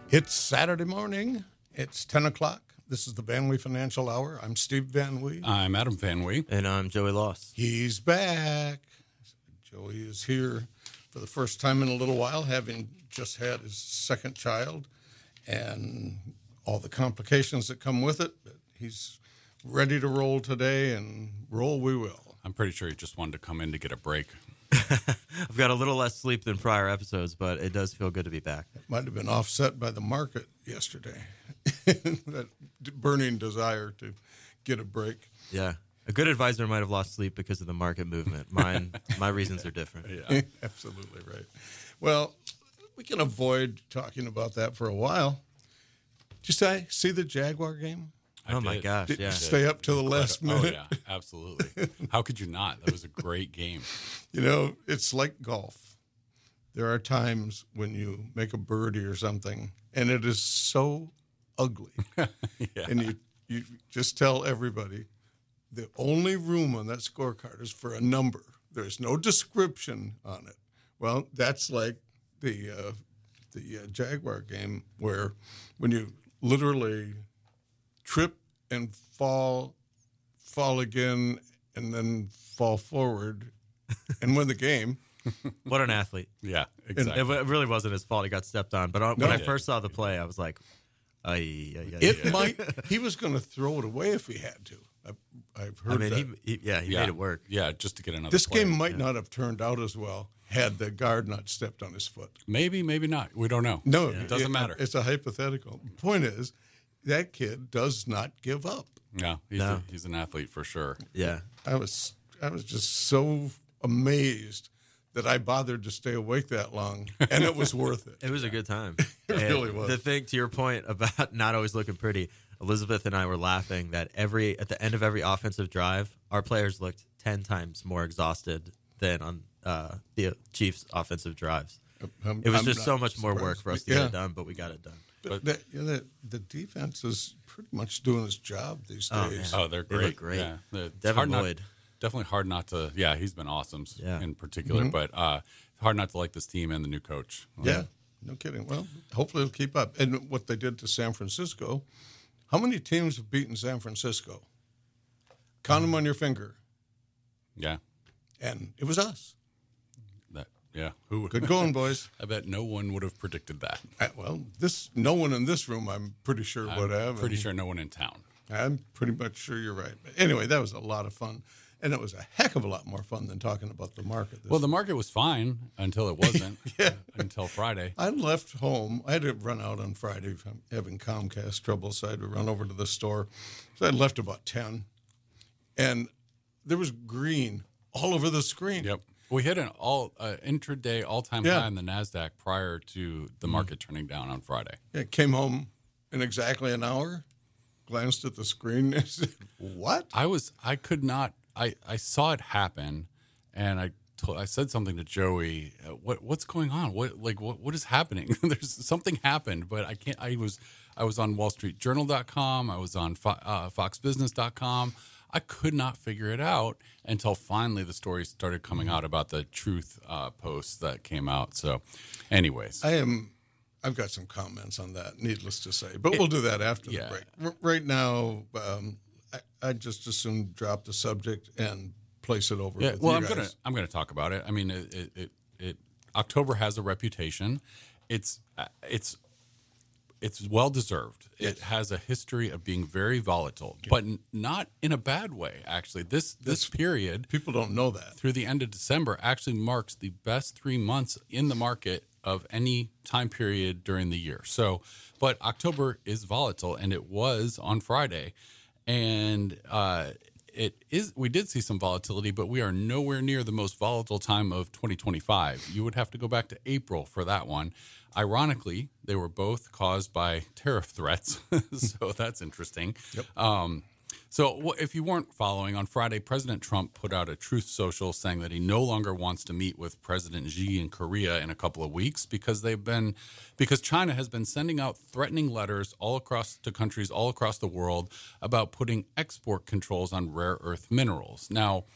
It's Saturday morning. It's 10 o'clock. This is the Van Wee Financial Hour. I'm Steve Van Wee. I'm Adam Van Wee. And I'm Joey Loss. He's back. Joey is here for the first time in a little while, having just had his second child and all the complications that come with it. But he's ready to roll today, and roll we will. I'm pretty sure he just wanted to come in to get a break. I've got a little less sleep than prior episodes, but it does feel good to be back. It might have been offset by the market yesterday, that burning desire to get a break. Yeah. A good advisor might have lost sleep because of the market movement. My reasons are different. Yeah. Absolutely right. Well, we can avoid talking about that for a while. Did you see the Jaguar game? Oh, my gosh, Did yeah. you stay up till the last minute? Oh, yeah, absolutely. How could you not? That was a great game. You know, it's like golf. There are times when you make a birdie or something, and it is so ugly. Yeah. And you just tell everybody, the only room on that scorecard is for a number. There's no description on it. Well, that's like the Jaguar game, where when you literally trip and fall again, and then fall forward and win the game. What an athlete. Yeah, exactly. It really wasn't his fault he got stepped on. But when I first saw the play, I was like, He was going to throw it away if he had to. I've heard that. he made it work. Yeah, just to get another This player. game might not have turned out as well had the guard not stepped on his foot. Maybe not. We don't know. No, it doesn't matter. It's a hypothetical. The point is, that kid does not give up. Yeah, he's an athlete for sure. Yeah. I was just so amazed that I bothered to stay awake that long, and it was worth it. It was a good time. It really was. The thing, to your point about not always looking pretty, Elizabeth and I were laughing that at the end of every offensive drive, our players looked 10 times more exhausted than on the Chiefs' offensive drives. It was just so much more work for us to get it done, but we got it done. But the defense is pretty much doing its job these days. Oh, they're great. They look great. Yeah. Devin Lloyd. Definitely hard not to. Yeah, he's been awesome in particular. Mm-hmm. But hard not to like this team and the new coach. Yeah, no kidding. Well, hopefully it'll keep up. And what they did to San Francisco, how many teams have beaten San Francisco? Count them on your finger. Yeah. And it was us. Yeah. Who would? Good going, boys. I bet no one would have predicted that. No one in this room, I'm pretty sure, would have. Pretty sure no one in town. I'm pretty much sure you're right. But anyway, that was a lot of fun. And it was a heck of a lot more fun than talking about the market. Well, the market was fine until it wasn't. Until Friday. I left home. I had to run out on Friday. I'm having Comcast trouble, so I had to run over to the store. So I left about 10. And there was green all over the screen. Yep. We hit an intraday all-time high in the NASDAQ prior to the market turning down on Friday. Yeah, came home in exactly an hour, glanced at the screen, and said, what? I could not. I saw it happen, and I said something to Joey. What's going on? What is happening? There's something happened, but I can't. I was on WallStreetJournal.com. I was on FoxBusiness.com. I could not figure it out until finally the story started coming out about the truth posts that came out. So, anyways, I've got some comments on that, needless to say, but we'll do that after the break. Right now, I just as soon drop the subject and place it over. With you guys. I'm gonna talk about it. I mean, October has a reputation. It's well deserved. It has a history of being very volatile, but not in a bad way. Actually, this period, people don't know that, through the end of December actually marks the best 3 months in the market of any time period during the year. So, but October is volatile, and it was on Friday, and we did see some volatility, but we are nowhere near the most volatile time of 2025. You would have to go back to April for that one. Ironically, they were both caused by tariff threats, so that's interesting. Yep. So if you weren't following, on Friday, President Trump put out a Truth Social saying that he no longer wants to meet with President Xi in Korea in a couple of weeks because China has been sending out threatening letters to countries all across the world about putting export controls on rare earth minerals. Now,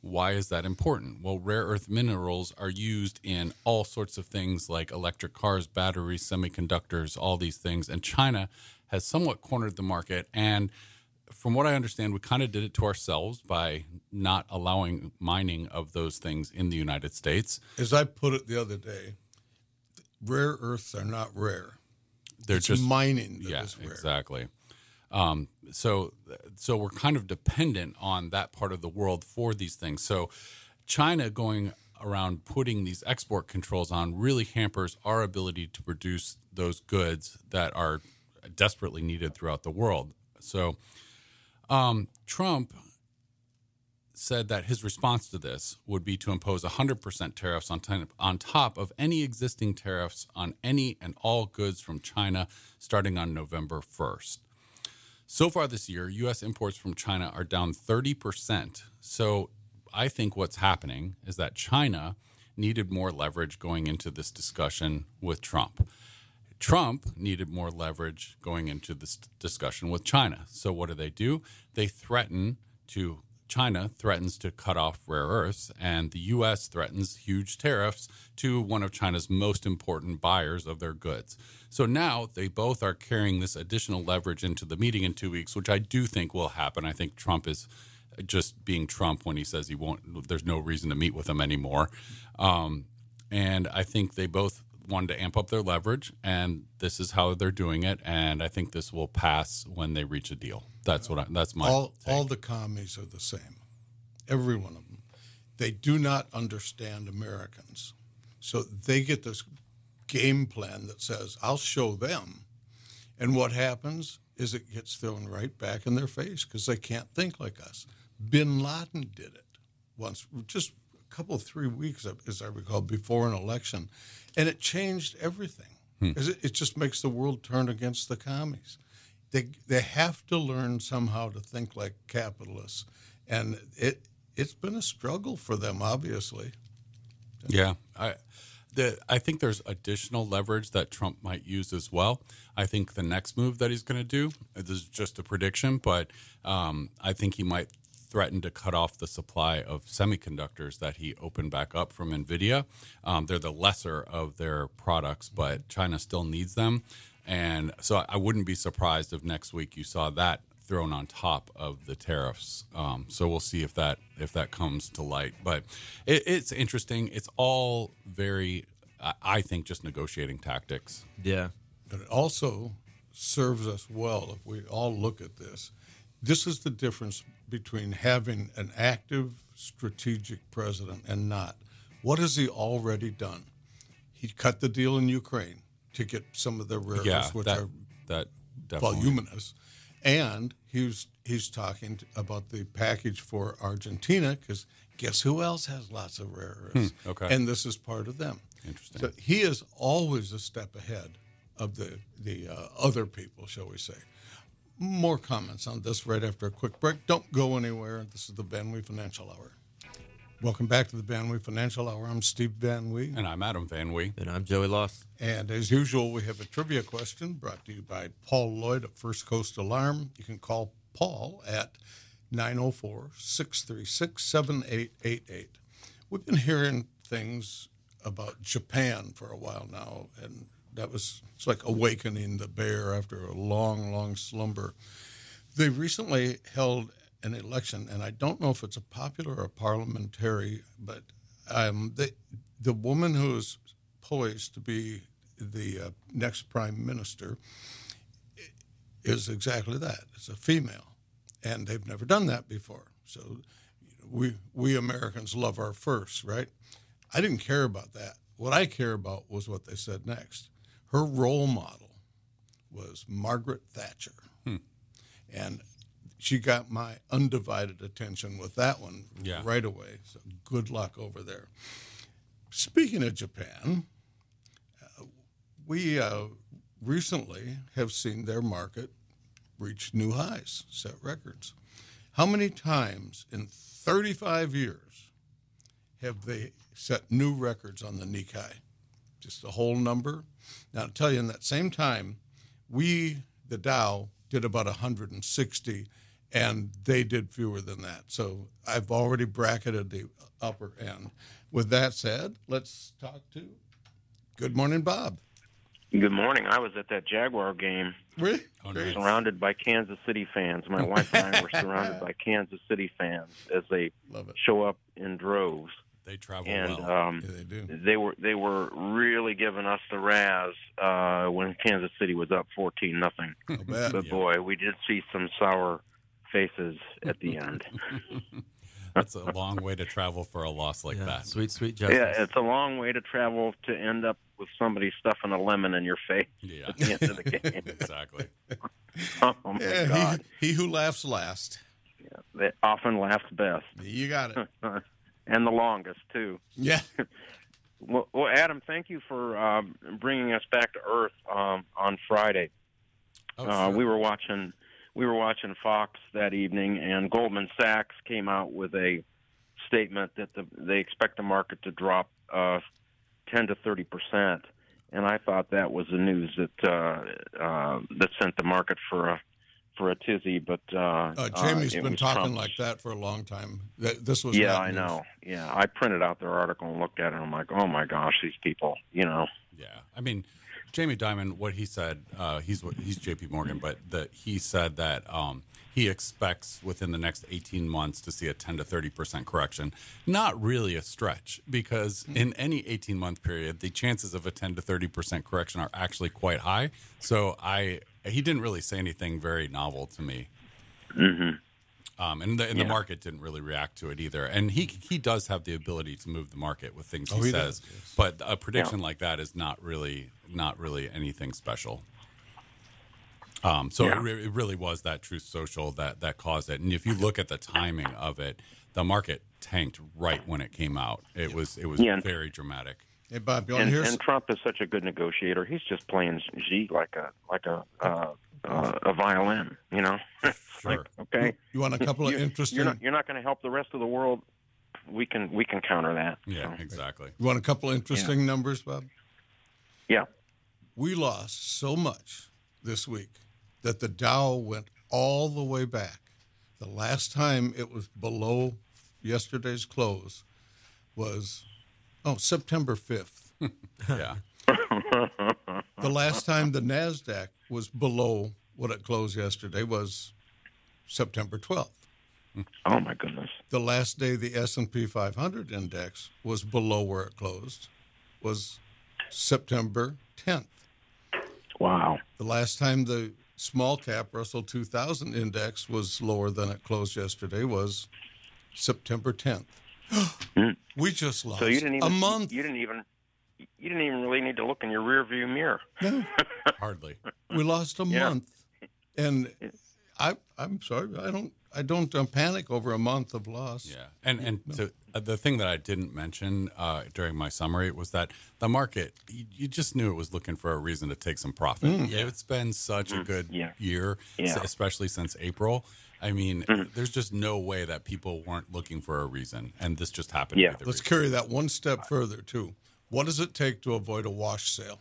Why is that important? Well, rare earth minerals are used in all sorts of things like electric cars, batteries, semiconductors, all these things. And China has somewhat cornered the market. And from what I understand, we kind of did it to ourselves by not allowing mining of those things in the United States. As I put it the other day, rare earths are not rare. They're It's just mining that is rare. exactly. So we're kind of dependent on that part of the world for these things. So China going around putting these export controls on really hampers our ability to produce those goods that are desperately needed throughout the world. So Trump said that his response to this would be to impose 100% tariffs on top of any existing tariffs on any and all goods from China starting on November 1st. So far this year, U.S. imports from China are down 30%. So I think what's happening is that China needed more leverage going into this discussion with Trump. Trump needed more leverage going into this discussion with China. So what do? China threatens to cut off rare earths, and the U.S. threatens huge tariffs to one of China's most important buyers of their goods. So now they both are carrying this additional leverage into the meeting in 2 weeks, which I do think will happen. I think Trump is just being Trump when he says he won't. There's no reason to meet with him anymore. And I think they both wanted to amp up their leverage, and this is how they're doing it. And I think this will pass when they reach a deal. That's my all take. the commies are the same, every one of them. They do not understand Americans, so they get this game plan that says, "I'll show them," and what happens is it gets thrown right back in their face because they can't think like us. Bin Laden did it once, just a couple of 3 weeks, as I recall, before an election, and it changed everything. It just makes the world turn against the commies. They have to learn somehow to think like capitalists, and it's been a struggle for them, obviously. Yeah, I think there's additional leverage that Trump might use as well. I think the next move that he's going to do, this is just a prediction, but I think he might threaten to cut off the supply of semiconductors that he opened back up from NVIDIA. They're the lesser of their products, but China still needs them. And so I wouldn't be surprised if next week you saw that thrown on top of the tariffs. So we'll see if that comes to light. But it's interesting. It's all very, I think, just negotiating tactics. Yeah. But it also serves us well if we all look at this. This is the difference between having an active, strategic president and not. What has he already done? He cut the deal in Ukraine to get some of the rare earths, which are definitely voluminous. And he's talking about the package for Argentina, because guess who else has lots of rare earths? Okay. And this is part of them. Interesting. So he is always a step ahead of the other people, shall we say. More comments on this right after a quick break. Don't go anywhere. This is the Van Wee Financial Hour. Welcome back to the Van Wee Financial Hour. I'm Steve Van Wee. And I'm Adam Van Wee. And I'm Joey Loss. And as usual, we have a trivia question brought to you by Paul Lloyd at First Coast Alarm. You can call Paul at 904-636-7888. We've been hearing things about Japan for a while now, and it's like awakening the bear after a long, long slumber. They recently held an election, and I don't know if it's a popular or a parliamentary, but the woman who is poised to be the next prime minister is exactly that. It's a female, and they've never done that before. So we Americans love our firsts, right? I didn't care about that. What I care about was what they said next. Her role model was Margaret Thatcher. And she got my undivided attention with that one right away. So good luck over there. Speaking of Japan, we recently have seen their market reach new highs, set records. How many times in 35 years have they set new records on the Nikkei? Just a whole number. Now, I'll tell you, in that same time, the Dow, did about 160, and they did fewer than that. So I've already bracketed the upper end. With that said, let's talk to Good Morning Bob. Good morning. I was at that Jaguar game, Really? Oh, nice. surrounded by Kansas City fans. My wife and I were surrounded by Kansas City fans as they Love it. show up in droves. They travel And well. Yeah, they do. they were really giving us the razz when Kansas City was up 14-0. I'll bet. But boy, we did see some sour faces at the end. That's a long way to travel for a loss like Yeah, that. sweet justice. Yeah, it's a long way to travel to end up with somebody stuffing a lemon in your face Yeah, at the end of the game. exactly. Oh my Yeah, God! he who laughs last. They often laughs best, You got it. and the longest too. Yeah. Well, Adam, thank you for bringing us back to earth on Friday. Oh, sure. We were watching Fox that evening, and Goldman Sachs came out with a statement that they expect the market to drop 10 to 30%, and I thought that was the news that sent the market for a tizzy. But Jamie's it been was talking Trump's. like that for a long time. This was Yeah, not I news. know. Yeah, I printed out their article and looked at it. And I'm like, oh my gosh, these people, Yeah, I mean, Jamie Dimon, what he said, he's J.P. Morgan, but he said that he expects within the next 18 months to see a 10 to 30% correction. Not really a stretch, because in any 18-month period, the chances of a 10 to 30% correction are actually quite high. So he didn't really say anything very novel to me. Mm-hmm. And the market didn't really react to it either. And he does have the ability to move the market with things he he says. does, yes. But a prediction like that is not really anything special. So it really was that Truth Social that caused it. And if you look at the timing of it, the market tanked right when it came out. It was very dramatic. Hey, Bob, you want to hear? And Trump is such a good negotiator. He's just playing G like a violin, you know. Sure. Okay. You want a couple of interesting? You're not going to help the rest of the world. We can counter that. Yeah, So, exactly. You want a couple of interesting numbers, Bob? yeah. We lost so much this week that the Dow went all the way back. The last time it was below yesterday's close was September 5th. Yeah. The last time the NASDAQ was below what it closed yesterday was September 12th. Oh my goodness. The last day the S&P 500 index was below where it closed was September 10th. Wow. The last time the small cap Russell 2000 index was lower than it closed yesterday was September 10th. We just lost So you didn't even a month. You didn't even really need to look in your rear view mirror. No, Hardly. we lost a Yeah. month, and I'm sorry. I don't panic over a month of loss. Yeah, and the thing that I didn't mention during my summary was that the market, you just knew it was looking for a reason to take some profit. It's been such a good year, especially since April. I mean, there's just no way that people weren't looking for a reason, and this just happened to be the Let's reason. carry that one step further too. What does it take to avoid a wash sale?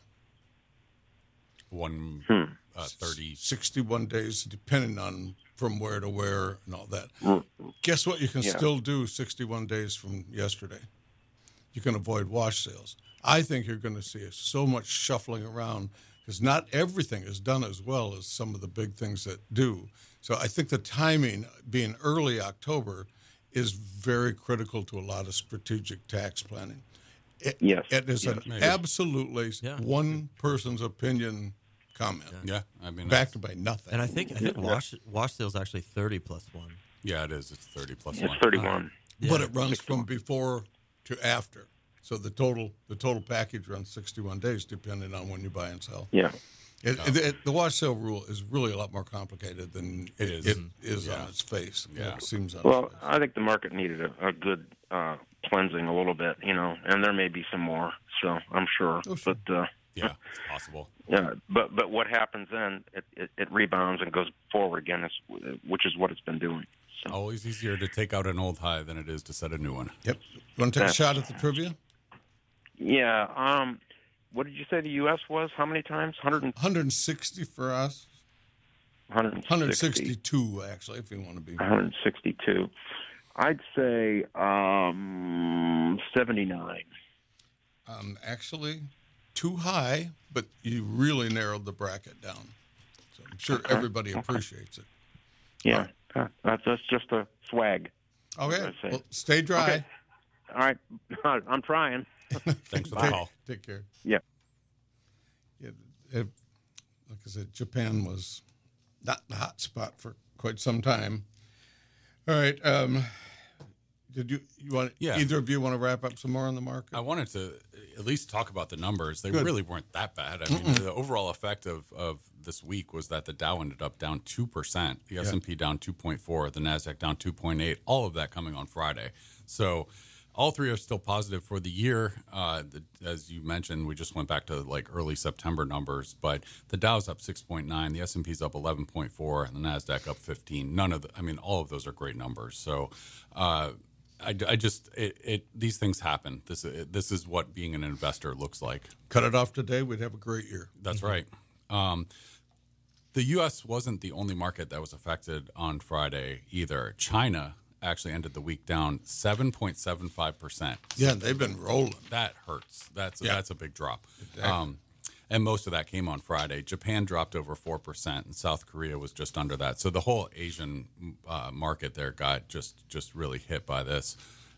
30. 61 days, depending on from where to where and all that. Guess what? You can still do 61 days from yesterday. You can avoid wash sales. I think you're going to see so much shuffling around because not everything is done as well as some of the big things that do. So I think the timing, being early October, is very critical to a lot of strategic tax planning. It is an absolutely one person's opinion comment. Yeah, I mean, Backed by nothing. And I think wash sale is actually 30 plus 1. yeah, it is. It's 30 plus It's 1. 31. But it runs from before to after. So the total package runs 61 days, depending on when you buy and sell. Yeah. The wash sale rule is really a lot more complicated than It is. It is on its face. Yeah. It seems on Well, its face. I think the market needed a good cleansing a little bit, you know, and there may be some more. So I'm sure. Oh, sure. But Yeah, it's possible. yeah, but what happens then? It rebounds and goes forward again, which is what it's been doing. So. Always easier to take out an old high than it is to set a new one. Yep. You want to take a shot at the trivia? Yeah. What did you say the U.S. was? How many times? 160 for us. 162, actually, if you want to be. 162. I'd say 79. Actually, too high, but you really narrowed the bracket down. So I'm sure everybody appreciates it. Yeah, that's just a swag. Okay, well, stay dry. Okay. All right, I'm trying. Thanks for the call. Take care. Yeah. Like I said, Japan was not the hot spot for quite some time. All right. Did you want? Yeah. Either of you want to wrap up some more on the market? I wanted to at least talk about the numbers. They Good. really weren't that bad. I mean, the overall effect of this week was that the Dow ended up down 2%, the S&P down 2.4, the NASDAQ down 2.8, all of that coming on Friday. So all three are still positive for the year. As you mentioned, we just went back to like early September numbers, but the Dow's up 6.9, the S&P's up 11.4, and the NASDAQ up 15. All of those are great numbers. So, these things happen. This is what being an investor looks like. Cut it off today, we'd have a great year. That's right. The U.S. wasn't the only market that was affected on Friday either. China actually ended the week down 7.75%. Yeah, they've been rolling. That hurts. That's a big drop. Exactly. And most of that came on Friday. Japan dropped over 4%, and South Korea was just under that. So the whole Asian market there got just really hit by this.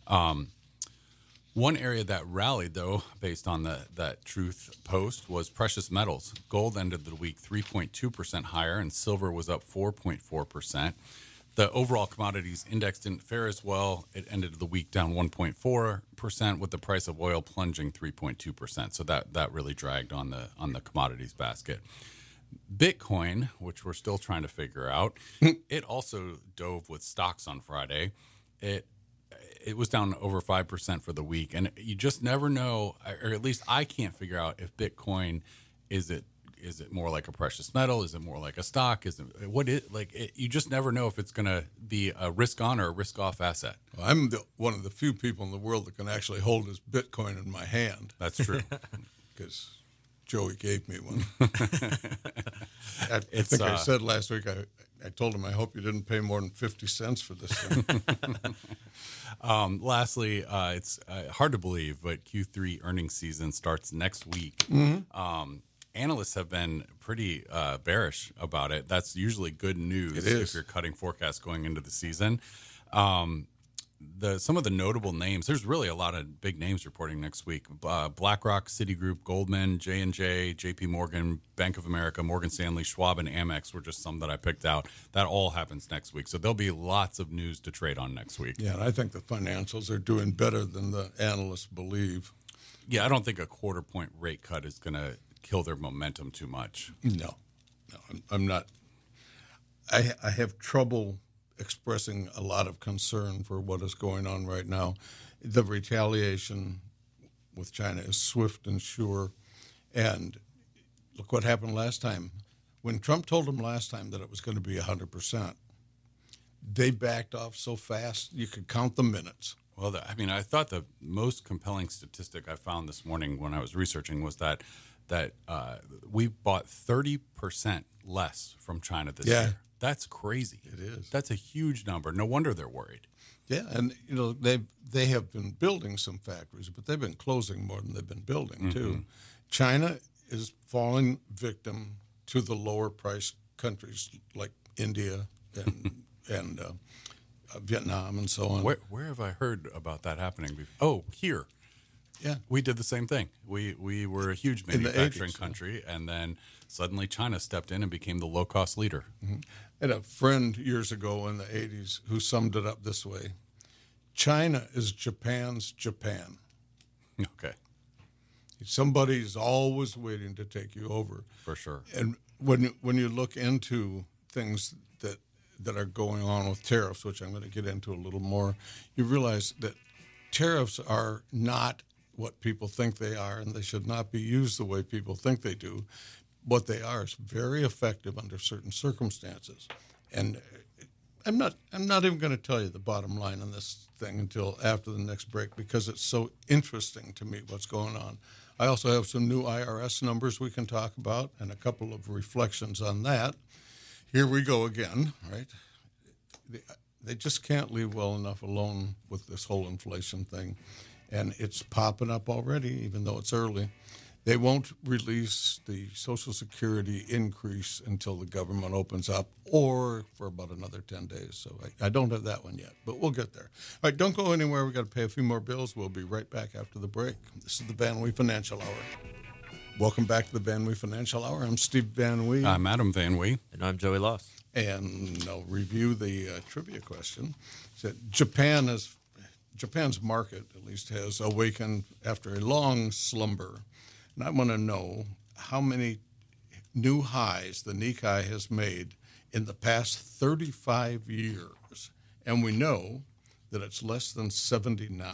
One area that rallied, though, based on that Truth post, was precious metals. Gold ended the week 3.2% higher, and silver was up 4.4%. The overall commodities index didn't fare as well. It ended the week down 1.4%, with the price of oil plunging 3.2%. So that really dragged on the commodities basket. Bitcoin, which we're still trying to figure out, it also dove with stocks on Friday. It was down over 5% for the week, and you just never know, or at least I can't figure out if Bitcoin is it more like a precious metal? Is it more like a stock? You just never know if it's going to be a risk on or a risk off asset. Well, I'm one of the few people in the world that can actually hold his Bitcoin in my hand. That's true. Because Joey gave me one. I think I said last week, I told him, I hope you didn't pay more than 50 cents for this thing. Lastly, it's hard to believe, but Q3 earnings season starts next week. Mm-hmm. Analysts have been pretty bearish about it. That's usually good news if you're cutting forecasts going into the season. Some of the notable names, there's really a lot of big names reporting next week. BlackRock, Citigroup, Goldman, J&J, JP Morgan, Bank of America, Morgan Stanley, Schwab, and Amex were just some that I picked out. That all happens next week. So there'll be lots of news to trade on next week. Yeah, and I think the financials are doing better than the analysts believe. Yeah, I don't think a quarter-point rate cut is going to kill their momentum too much. No, I'm not. I have trouble expressing a lot of concern for what is going on right now. The retaliation with China is swift and sure. And look what happened last time. When Trump told them last time that it was going to be 100%, they backed off so fast you could count the minutes. Well, I thought the most compelling statistic I found this morning when I was researching was that we bought 30% less from China this year. That's crazy. It is. That's a huge number. No wonder they're worried. Yeah, and they have been building some factories, but they've been closing more than they've been building too. China is falling victim to the lower priced countries like India and Vietnam and so on. Where have I heard about that happening before? Oh, here. Yeah, we did the same thing. We were a huge manufacturing country, and then suddenly China stepped in and became the low-cost leader. Mm-hmm. I had a friend years ago in the 80s who summed it up this way: China is Japan's Japan. Okay. Somebody's always waiting to take you over. For sure. And when you look into things that are going on with tariffs, which I'm going to get into a little more, you realize that tariffs are not what people think they are, and they should not be used the way people think they do. What they are is very effective under certain circumstances. And I'm not even going to tell you the bottom line on this thing until after the next break, because it's so interesting to me what's going on. I also have some new IRS numbers we can talk about and a couple of reflections on that. here we go again, right? They just can't leave well enough alone with this whole inflation thing. And it's popping up already, even though it's early. They won't release the Social Security increase until the government opens up or for about another 10 days. So I don't have that one yet, but we'll get there. All right, don't go anywhere. We've got to pay a few more bills. We'll be right back after the break. This is the Van Wee Financial Hour. Welcome back to the Van Wee Financial Hour. I'm Steve Van Wee. I'm Adam Van Wee. And I'm Joey Loss. And I'll review the trivia question. It said Japan's market, at least, has awakened after a long slumber. And I want to know how many new highs the Nikkei has made in the past 35 years. And we know that it's less than 79.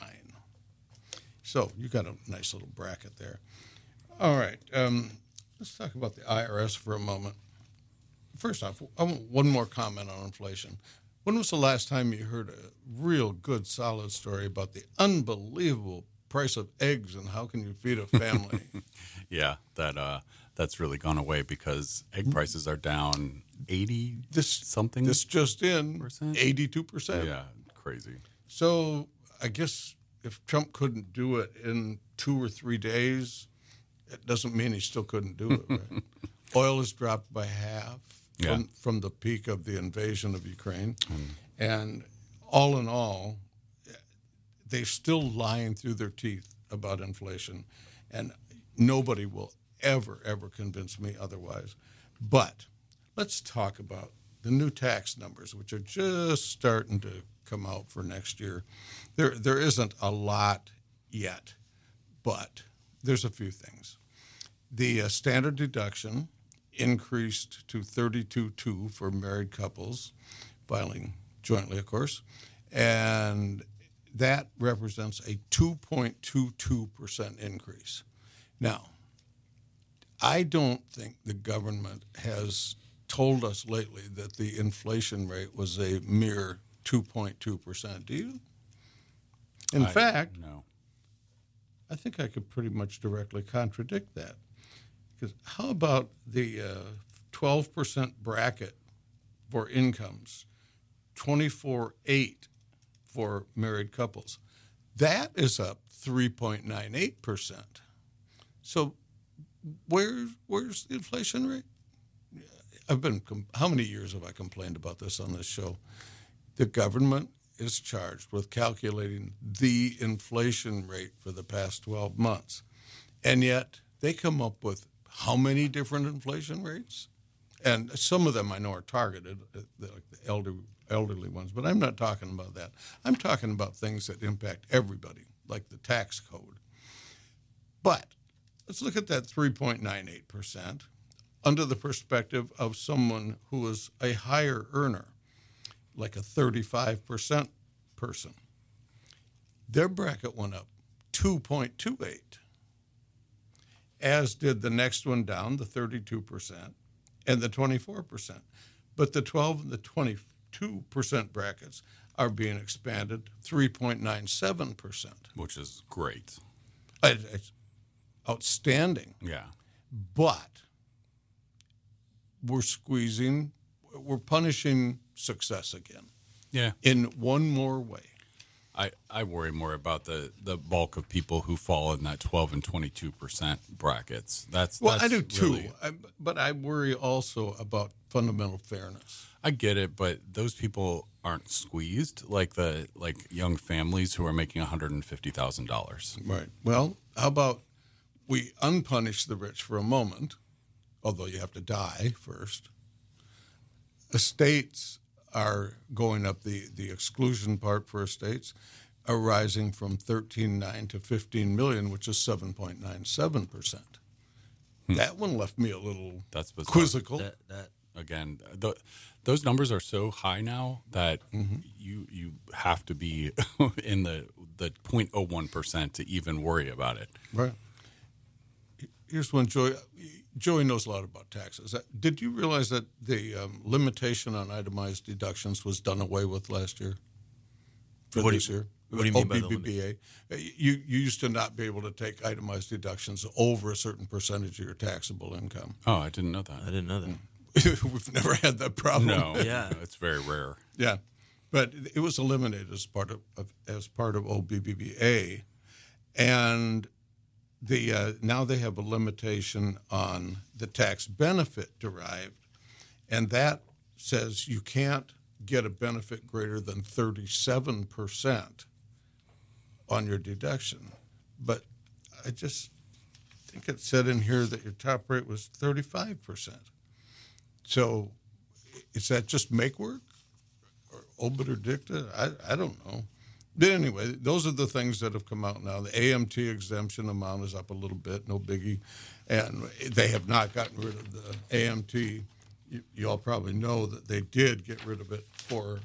So you got a nice little bracket there. All right. Let's talk about the IRS for a moment. First off, I want one more comment on inflation. When was the last time you heard a real good, solid story about the unbelievable price of eggs and how can you feed a family? Yeah, that's really gone away because egg prices are down 80 something. This just in, percent? 82%. Yeah, crazy. So I guess if Trump couldn't do it in 2 or 3 days, it doesn't mean he still couldn't do it, right? Oil has dropped by half from the peak of the invasion of Ukraine. And all in all, they're still lying through their teeth about inflation. And nobody will ever convince me otherwise. But let's talk about the new tax numbers, which are just starting to come out for next year. There isn't a lot yet, but there's a few things. The standard deduction increased to $32,200 for married couples, filing jointly, of course, and that represents a 2.22% increase. Now, I don't think the government has told us lately that the inflation rate was a mere 2.2%. Do you? In fact, no. I think I could pretty much directly contradict that. Because how about the 12% bracket for incomes, 24.8 for married couples? That is up 3.98%. So where's the inflation rate? How many years have I complained about this on this show? The government is charged with calculating the inflation rate for the past 12 months. And yet they come up with how many different inflation rates? And some of them I know are targeted, like the elderly ones, but I'm not talking about that. I'm talking about things that impact everybody, like the tax code. But let's look at that 3.98% under the perspective of someone who is a higher earner, like a 35% person. Their bracket went up 2.28%. As did the next one down, the 32% and the 24%. But the 12 and the 22% brackets are being expanded 3.97%. Which is great. It's outstanding. Yeah. But we're punishing success again. Yeah. In one more way. I worry more about the bulk of people who fall in that 12 and 22% brackets. That's I do too, really, but I worry also about fundamental fairness. I get it, but those people aren't squeezed like young families who are making $150,000. Right. Well, how about we unpunish the rich for a moment, although you have to die first. Estates are going up, the exclusion part for estates are rising from 13.9 to 15 million, which is 7.97%. That one left me a little quizzical. Again, those numbers are so high now that you have to be in the 0.01% to even worry about it. Right. Here's one, Joey. Joey knows a lot about taxes. Did you realize that the limitation on itemized deductions was done away with last year? What do you mean by the OBBBA? You used to not be able to take itemized deductions over a certain percentage of your taxable income. Oh, I didn't know that. I didn't know that. We've never had that problem. No, Yeah. it's very rare. Yeah, but it was eliminated as part of OBBBA, and now they have a limitation on the tax benefit derived, and that says you can't get a benefit greater than 37% on your deduction. But I just think it said in here that your top rate was 35%. So is that just make work or obit or dicta? I don't know. But anyway, those are the things that have come out now. The AMT exemption amount is up a little bit, no biggie. And they have not gotten rid of the AMT. You all probably know that they did get rid of it for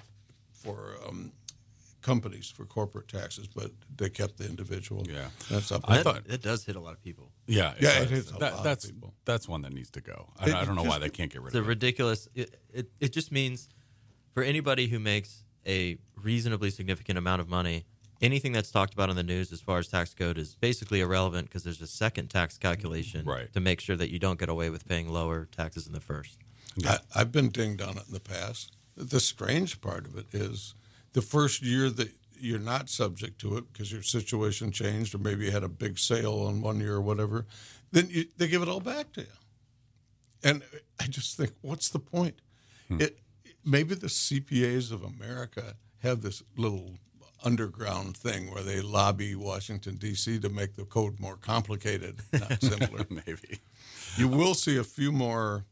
companies, for corporate taxes, but they kept the individual. Yeah. That's up. I thought- It does hit a lot of people. Yeah, Yeah, does. it is a lot of That's people. that's one that needs to go. I don't know why they can't get rid It's a of it. ridiculous. It just means for anybody who makes a reasonably significant amount of money, anything that's talked about in the news as far as tax code is basically irrelevant because there's a second tax calculation Right. to make sure that you don't get away with paying lower taxes in the first. I've been dinged on it in the past. The strange part of it is the first year that you're not subject to it because your situation changed or maybe you had a big sale on one year or whatever, then they give it all back to you. And I just think, what's the point? Maybe the CPAs of America have this little underground thing where they lobby Washington, D.C. to make the code more complicated, not simpler. Maybe. You will see a few more,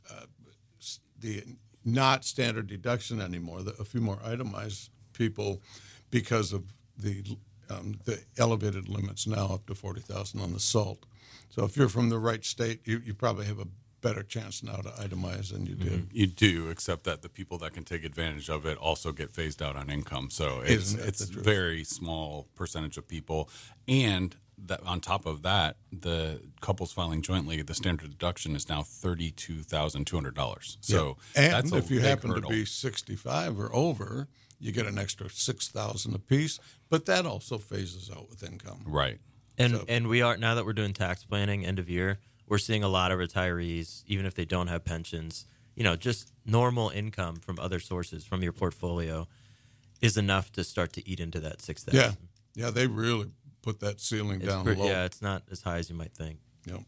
the not standard deduction anymore, a few more itemized people because of the elevated limits now up to $40,000 on the SALT. So if you're from the right state, you probably have a better chance now to itemize than you did. You do, except that the people that can take advantage of it also get phased out on income. So it's Isn't that the truth? very small percentage of people. And that on top of that, the couples filing jointly, the standard deduction is now $32,200. So And that's a if you big happen hurdle. to be 65 or over, you get an extra $6,000 apiece, but that also phases out with income. Right. And we are, now that we're doing tax planning end of year, we're seeing a lot of retirees, even if they don't have pensions, just normal income from other sources from your portfolio is enough to start to eat into that 6,000. Yeah, they really put that ceiling down low. Yeah, it's not as high as you might think. Yep.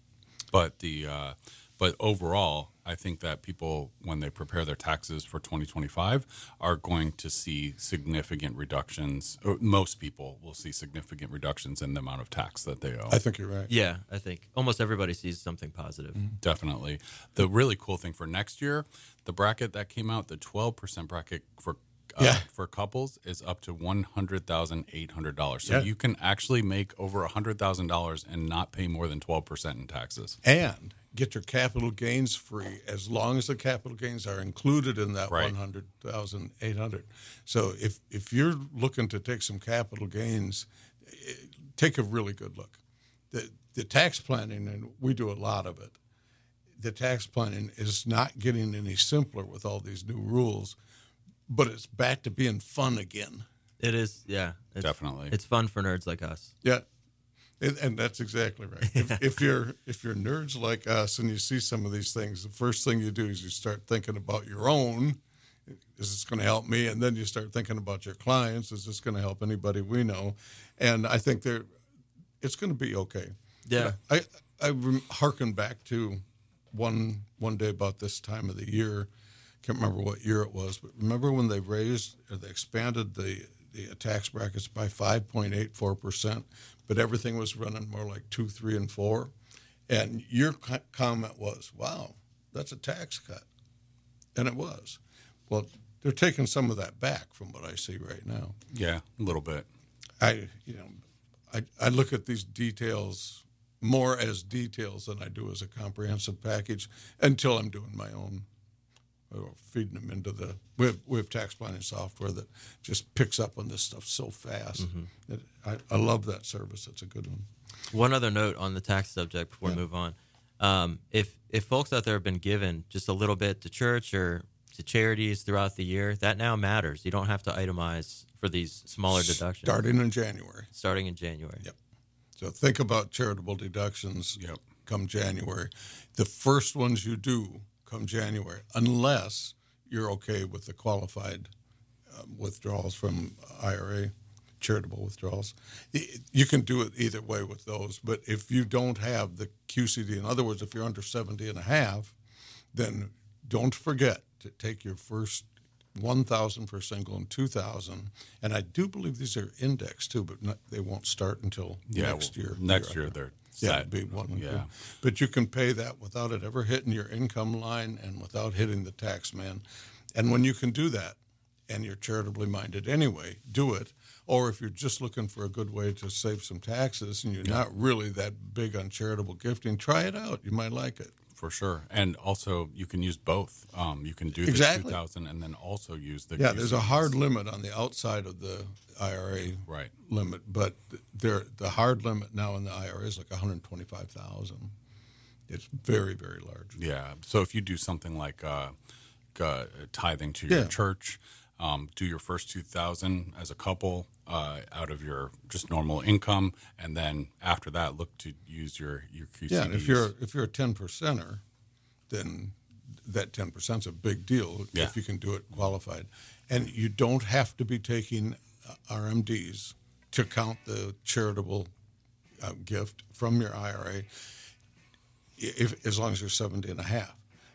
But overall, I think that people, when they prepare their taxes for 2025, are going to see significant reductions. Or most people will see significant reductions in the amount of tax that they owe. I think you're right. Yeah, I think almost everybody sees something positive. Definitely. The really cool thing for next year, the bracket that came out, the 12% bracket for couples is up to $100,800. So Yeah. you can actually make over $100,000 and not pay more than 12% in taxes. And get your capital gains free as long as the capital gains are included in that Right. $100,800. So if you're looking to take some capital gains, take a really good look. The tax planning, and we do a lot of it, the tax planning is not getting any simpler with all these new rules, but it's back to being fun again. It is, yeah. Definitely. It's fun for nerds like us. Yeah, and that's exactly right. If you're nerds like us and you see some of these things, the first thing you do is you start thinking about your own. Is this going to help me? And then you start thinking about your clients. Is this going to help anybody we know? And I think it's going to be okay. Yeah. I hearken back to one day about this time of the year. Can't remember what year it was, but remember when they expanded the tax brackets by 5.84%, but everything was running more like 2, 3, and 4. And your comment was, "Wow, that's a tax cut," and it was. Well, they're taking some of that back from what I see right now. Yeah, a little bit. I look at these details more as details than I do as a comprehensive package until I'm doing my own. Or feeding them into we have tax planning software that just picks up on this stuff so fast. I love that service. It's a good one. One other note on the tax subject before we move on. If folks out there have been given just a little bit to church or to charities throughout the year, that now matters. You don't have to itemize for these smaller deductions. Starting in January. Starting in January. Yep. So think about charitable deductions Yep. come January. The first ones you do come January, unless you're okay with the qualified withdrawals from IRA, charitable withdrawals. You can do it either way with those. But if you don't have the QCD, in other words, if you're under 70 and a half, then don't forget to take your first 1,000 for single and 2,000. And I do believe these are indexed too, but they won't start until next year. Next year they're set. Yeah, be one and two. But you can pay that without it ever hitting your income line and without hitting the tax man. And when you can do that, and you're charitably minded anyway, do it. Or if you're just looking for a good way to save some taxes and you're not really that big on charitable gifting, try it out. You might like it. For sure. And also, you can use both. You can do the 2,000 and then also use the Yeah, there's a hard limit on the outside of the IRA limit, but the hard limit now in the IRA is like 125,000. It's very, very large. Yeah. So if you do something like tithing to your church, do your first 2,000 as a couple out of your just normal income, and then after that, look to use your QCDs. Yeah, and if you're a 10%er, then that 10% is a big deal if you can do it qualified, and you don't have to be taking RMDs to count the charitable gift from your IRA, as long as you're 70 and a half.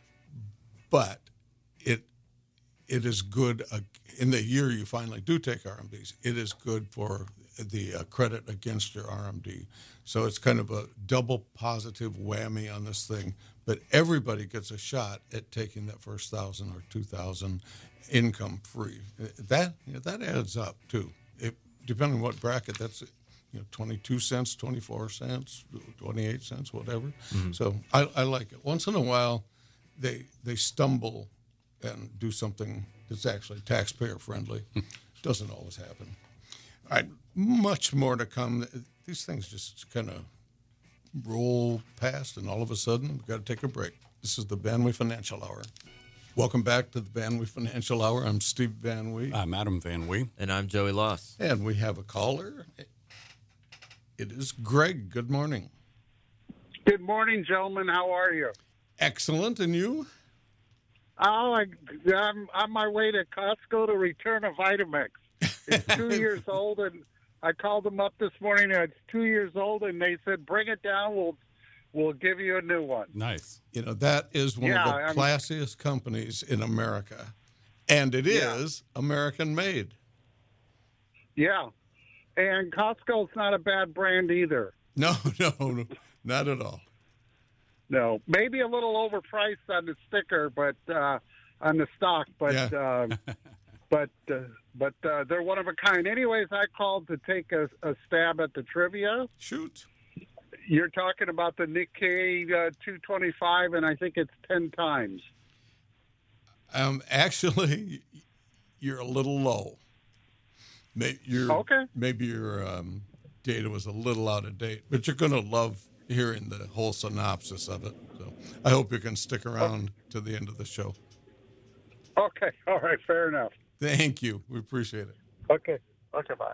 But it is good in the year you finally do take RMDs. It is good for the credit against your RMD. So it's kind of a double positive whammy on this thing. But everybody gets a shot at taking that first 1,000 or 2,000 income free. That adds up too. Depending on what bracket, that's 22 cents, 24 cents, 28 cents, whatever. Mm-hmm. So I like it. Once in a while, they stumble and do something that's actually taxpayer friendly. Doesn't always happen. All right, much more to come. These things just kind of roll past, and all of a sudden, we've got to take a break. This is the Van Wee Financial Hour. Welcome back to the Van Wee Financial Hour. I'm Steve Van Wee. I'm Adam Van Wee. And I'm Joey Loss. And we have a caller. It is Greg. Good morning. Good morning, gentlemen. How are you? Excellent. And you? Oh, I'm on my way to Costco to return a Vitamix. It's 2 years old, and I called them up this morning. And it's 2 years old, and they said, "Bring it down. We'll give you a new one." Nice. That is one of the classiest companies in America, and it is American made. Yeah, and Costco's not a bad brand either. No, not at all. No, maybe a little overpriced on the sticker, but on the stock, but they're one of a kind. Anyways, I called to take a stab at the trivia. Shoot. You're talking about the Nikkei 225, and I think it's 10 times. Actually, you're a little low. Maybe your data was a little out of date, but you're going to love hearing the whole synopsis of it. So I hope you can stick around to the end of the show. Okay. All right. Fair enough. Thank you. We appreciate it. Okay. Bye.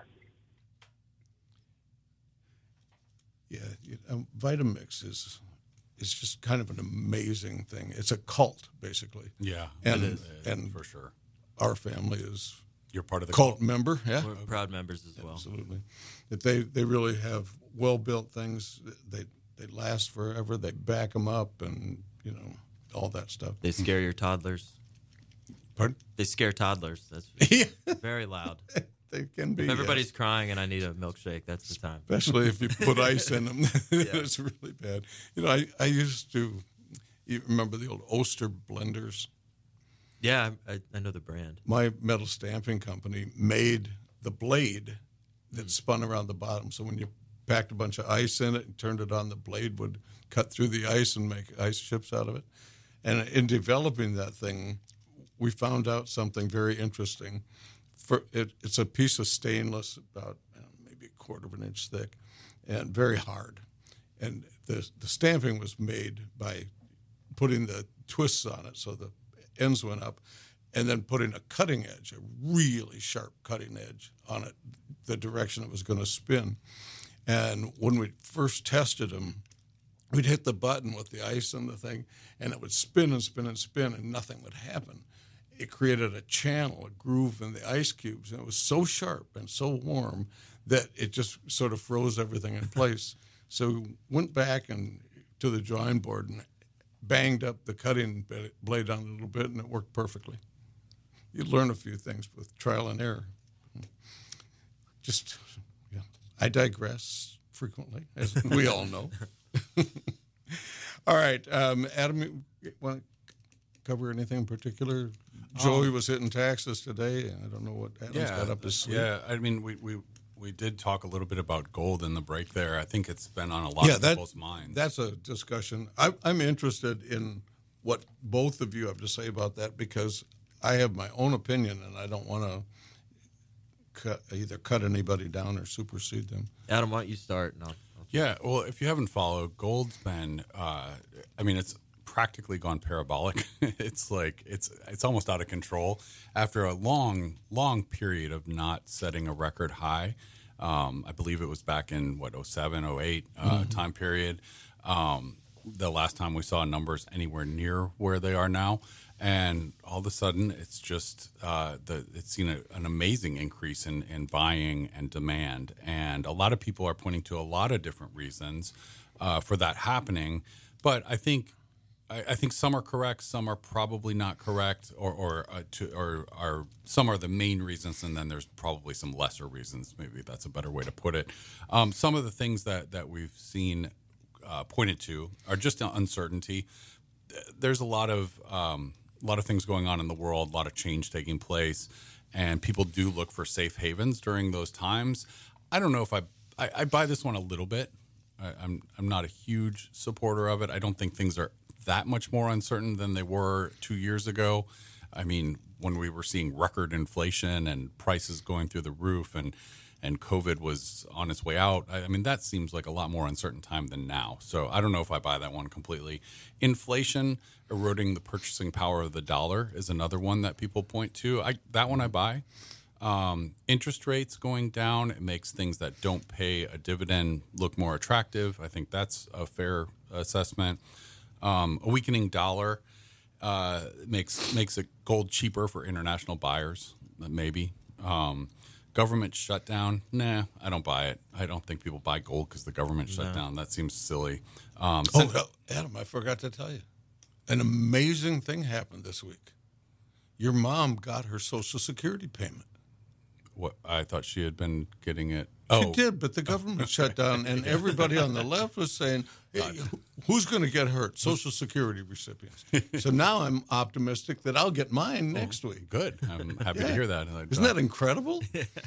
Yeah. Vitamix is just kind of an amazing thing. It's a cult, basically. Yeah. And, it is, and for sure. Our family is You're part of the cult member. Yeah. We're proud members as well. Absolutely. That they really have well-built things. They last forever. They back them up, and all that stuff. They scare your toddlers. Pardon? They scare toddlers. That's very loud. They can be. If everybody's crying and I need a milkshake, that's the time. Especially if you put ice in them. It's really bad. I used to. You remember the old Oster blenders? Yeah, I know the brand. My metal stamping company made the blade that spun around the bottom. So when you packed a bunch of ice in it and turned it on, the blade would cut through the ice and make ice chips out of it. And in developing that thing, we found out something very interesting. It's a piece of stainless, about maybe a quarter of an inch thick, and very hard. And the stamping was made by putting the twists on it so the ends went up, and then putting a cutting edge, a really sharp cutting edge on it, the direction it was going to spin. And when we first tested them, we'd hit the button with the ice and the thing, and it would spin and spin and spin, and nothing would happen. It created a channel, a groove in the ice cubes, and it was so sharp and so warm that it just sort of froze everything in place. So we went back and to the drawing board and banged up the cutting blade on it a little bit, and it worked perfectly. You learn a few things with trial and error. Just, yeah, I digress frequently, as we all know. All right, Adam, you want to cover anything in particular? Joey was hitting taxes today, and I don't know what Adam's got up his sleeve. Yeah, I mean, we did talk a little bit about gold in the break there. I think it's been on a lot of people's minds. That's a discussion. I'm interested in what both of you have to say about that, because I have my own opinion, and I don't want to either cut anybody down or supersede them. Adam, why don't you start? No. Yeah, well, if you haven't followed, gold's been, I mean, it's practically gone parabolic. It's like, it's almost out of control after a long period of not setting a record high. I believe it was back in, 07, 08 time period. The last time we saw numbers anywhere near where they are now. And all of a sudden, it's just it's seen an amazing increase in buying and demand, and a lot of people are pointing to a lot of different reasons for that happening. But I think some are correct, some are probably not correct, or some are the main reasons, and then there's probably some lesser reasons. Maybe that's a better way to put it. Some of the things that we've seen pointed to are just uncertainty. There's a lot of things going on in the world, a lot of change taking place, and people do look for safe havens during those times. I don't know if I buy this one a little bit. I'm not a huge supporter of it. I don't think things are that much more uncertain than they were 2 years ago. I mean, when we were seeing record inflation and prices going through the roof, and COVID was on its way out. I mean, that seems like a lot more uncertain time than now. So I don't know if I buy that one completely. Inflation eroding the purchasing power of the dollar is another one that people point to. That one I buy. Interest rates going down, it makes things that don't pay a dividend look more attractive. I think that's a fair assessment. A weakening dollar makes it gold cheaper for international buyers, maybe. Government shutdown, nah, I don't buy it. I don't think people buy gold because the government shut down. That seems silly. Adam, I forgot to tell you. An amazing thing happened this week. Your mom got her Social Security payment. What? I thought she had been getting it. She did, but the government shut down, and everybody on the left was saying, hey, who's going to get hurt? Social Security recipients. So now I'm optimistic that I'll get mine next week. Good. I'm happy to hear that. Isn't that incredible?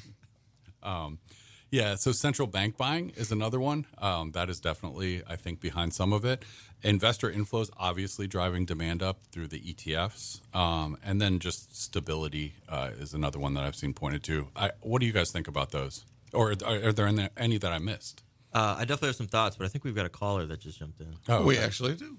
Yeah, so central bank buying is another one. That is definitely, I think, behind some of it. Investor inflows obviously driving demand up through the ETFs. And then just stability is another one that I've seen pointed to. What do you guys think about those? Or are there any that I missed? I definitely have some thoughts, but I think we've got a caller that just jumped in. Oh, we actually do.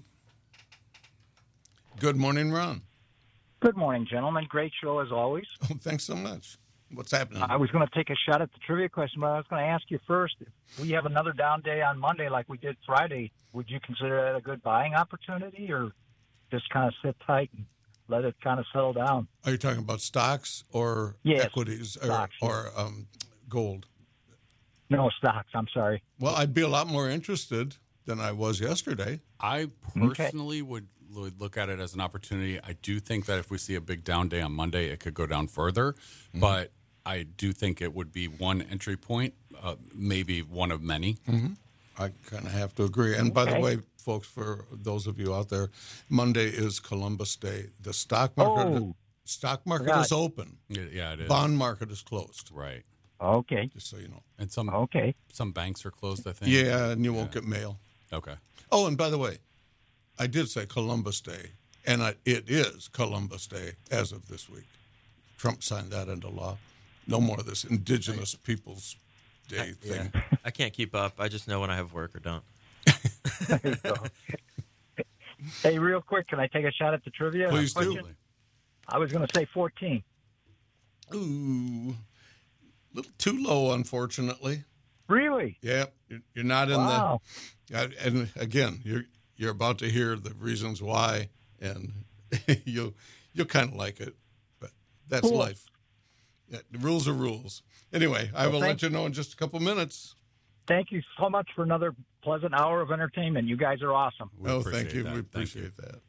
Good morning, Ron. Good morning, gentlemen. Great show as always. Oh, thanks so much. What's happening? I was going to take a shot at the trivia question, but I was going to ask you first, if we have another down day on Monday like we did Friday, would you consider that a good buying opportunity, or just kind of sit tight and let it kind of settle down? Are you talking about stocks or equities or gold? No, stocks. I'm sorry. Well, I'd be a lot more interested than I was yesterday. I personally would look at it as an opportunity. I do think that if we see a big down day on Monday, it could go down further. But I do think it would be one entry point, maybe one of many. I kind of have to agree. And by the way, folks, for those of you out there, Monday is Columbus Day. The stock market is open. Yeah, it is. Bond market is closed. Right. Okay. Just so you know. And some banks are closed, I think. Yeah, and you won't get mail. Okay. Oh, and by the way, I did say Columbus Day, and it is Columbus Day as of this week. Trump signed that into law. No more of this Indigenous Peoples Day thing. I can't keep up. I just know when I have work or don't. There you go. Hey, real quick, can I take a shot at the trivia? Please do. I was going to say 14. Ooh, a little too low, unfortunately. Really? Yeah, you're not in Wow. and again, you're about to hear the reasons why, and you'll kind of like it, but that's Cool. life. Yeah, the rules are rules. Anyway, I will let thank- you know in just a couple minutes. Thank you so much for another pleasant hour of entertainment. You guys are awesome. We Oh, appreciate thank you. that. We Thank you. appreciate that.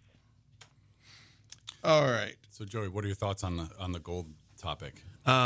All right. So, Joey, what are your thoughts on the gold topic?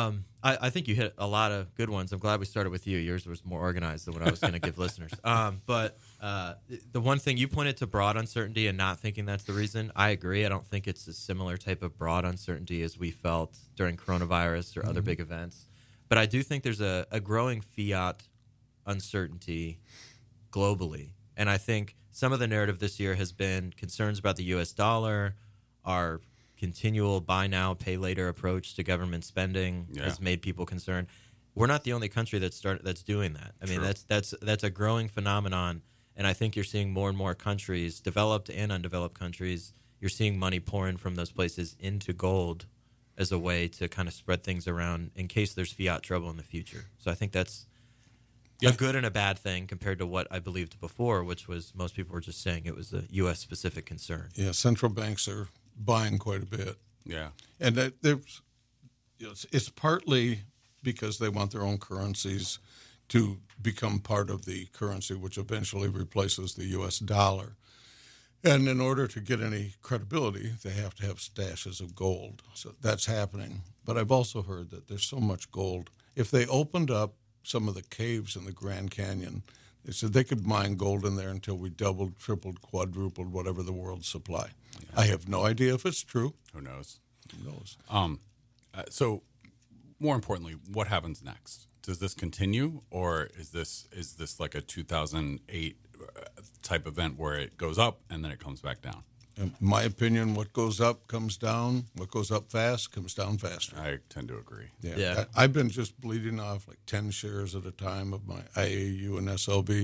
I think you hit a lot of good ones. I'm glad we started with you. Yours was more organized than what I was going to give listeners. But the one thing you pointed to broad uncertainty and not thinking that's the reason. I agree. I don't think it's a similar type of broad uncertainty as we felt during coronavirus or other big events. But I do think there's a growing fiat uncertainty globally. And I think some of the narrative this year has been concerns about the U.S. dollar, our continual buy now, pay later approach to government spending has made people concerned. We're not the only country that's doing that. I mean, True. that's a growing phenomenon, and I think you're seeing more and more countries, developed and undeveloped countries, you're seeing money pour in from those places into gold as a way to kind of spread things around in case there's fiat trouble in the future. So I think that's a good and a bad thing compared to what I believed before, which was most people were just saying it was a U.S. specific concern. Yeah, central banks are buying quite a bit. Yeah. And there's, it's partly because they want their own currencies to become part of the currency, which eventually replaces the U.S. dollar. And in order to get any credibility, they have to have stashes of gold. So that's happening. But I've also heard that there's so much gold. If they opened up some of the caves in the Grand Canyon, they said they could mine gold in there until we doubled, tripled, quadrupled whatever the world's supply. I have no idea if it's true. Who knows? Who knows? So, more importantly, what happens next? Does this continue, or is this like a 2008 type event where it goes up and then it comes back down? In my opinion, what goes up comes down. What goes up fast comes down faster. I tend to agree. Yeah. I've been just bleeding off like 10 shares at a time of my IAU and SLB.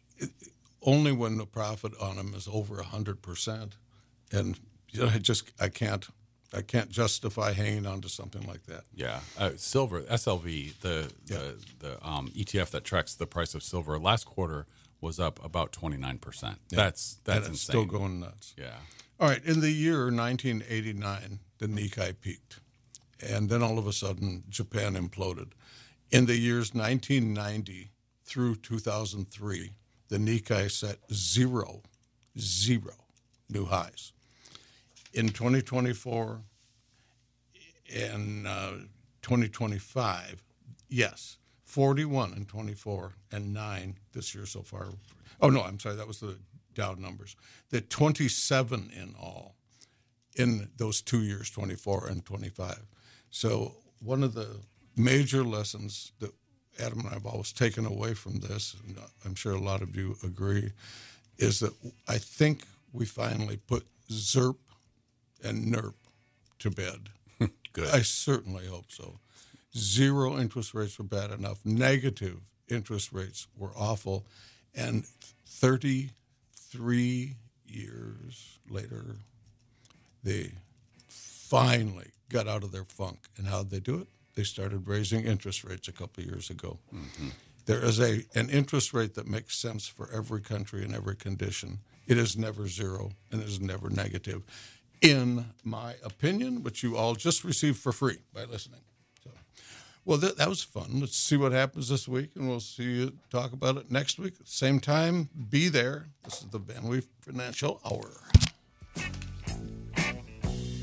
Only when the profit on them is over 100%. And I can't justify hanging on to something like that. Yeah, silver SLV, the ETF that tracks the price of silver last quarter was up about 29%. That's And it's insane. still going nuts. Yeah. All right, in the year 1989, the Nikkei peaked, and then all of a sudden Japan imploded. In the years 1990 through 2003, the Nikkei set zero new highs. In 2024 and 2025, yes, 41 in 24 and 9 this year so far. Oh, no, I'm sorry, that was the Dow numbers. The 27 in all in those 2 years, 24 and 25. So one of the major lessons that Adam and I have always taken away from this, and I'm sure a lot of you agree, is that I think we finally put ZERP and NERP to bed. Good. I certainly hope so. Zero interest rates were bad enough. Negative interest rates were awful. And 33 years later, they finally got out of their funk. And how did they do it? They started raising interest rates a couple of years ago. Mm-hmm. There is an interest rate that makes sense for every country and every condition. It is never zero and it is never negative, in my opinion, which you all just received for free by listening. So, well, that was fun. Let's see what happens this week, and we'll see you talk about it next week. Same time, be there. This is the Van Wee Financial Hour.